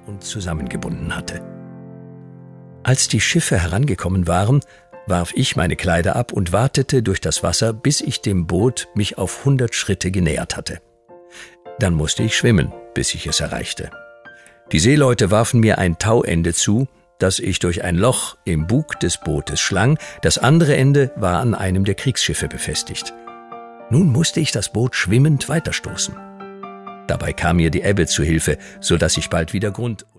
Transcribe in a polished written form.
und zusammengebunden hatte. Als die Schiffe herangekommen waren, warf ich meine Kleider ab und watete durch das Wasser, bis ich dem Boot mich auf 100 Schritte genähert hatte. Dann musste ich schwimmen, bis ich es erreichte. Die Seeleute warfen mir ein Tauende zu, das ich durch ein Loch im Bug des Bootes schlang, das andere Ende war an einem der Kriegsschiffe befestigt. Nun musste ich das Boot schwimmend weiterstoßen. Dabei kam mir die Ebbe zu Hilfe, so dass ich bald wieder Grund